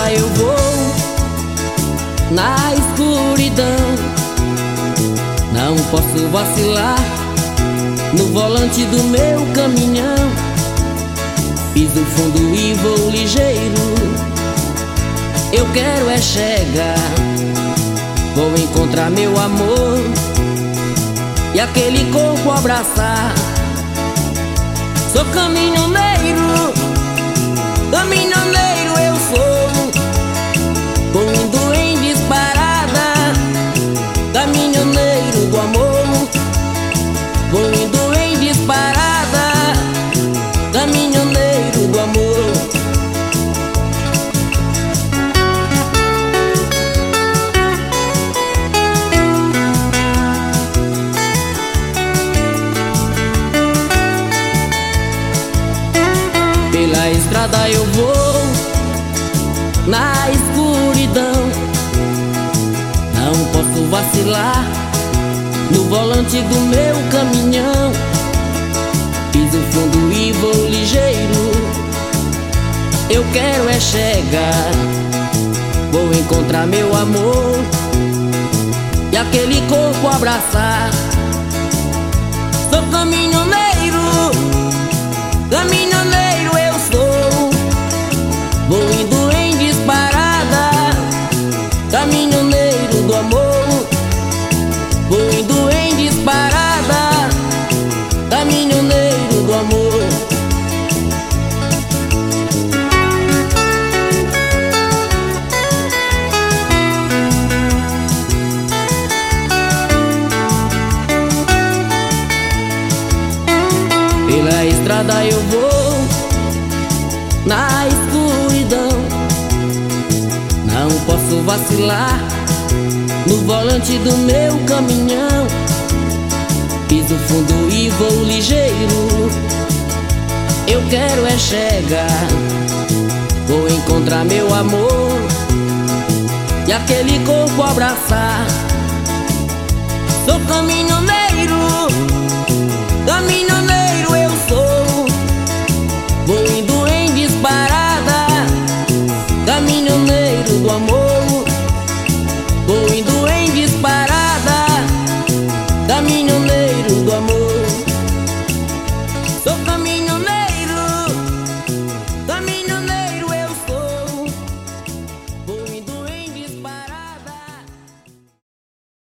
estrada eu vou, na escuridão. Não posso vacilar no volante do meu caminhão. Piso fundo e vou ligeiro. Eu quero é chegar, vou encontrar meu amor e aquele corpo abraçar. Sou caminhoneiro, caminhoneiro eu sou, vou indo em disparada. Caminhoneiro do amor, vou indo em disparada. Caminhoneiro do amor. Pela estrada eu vou, na escuridão. Não posso vacilar no volante do meu caminhão. Piso fundo e vou ligeiro. Eu quero é chegar, vou encontrar meu amor e aquele corpo abraçar. Sou caminhoneiro, caminhoneiro eu sou, vou indo em disparada. Caminhoneiro do amor, vou indo em disparada. Caminhoneiro do amor. Pela estrada eu vou, na escuridão. Não posso vacilar no volante do meu caminhão. Piso fundo e vou ligeiro. Eu quero é chegar, vou encontrar meu amor e aquele corpo abraçar. Sou caminhoneiro,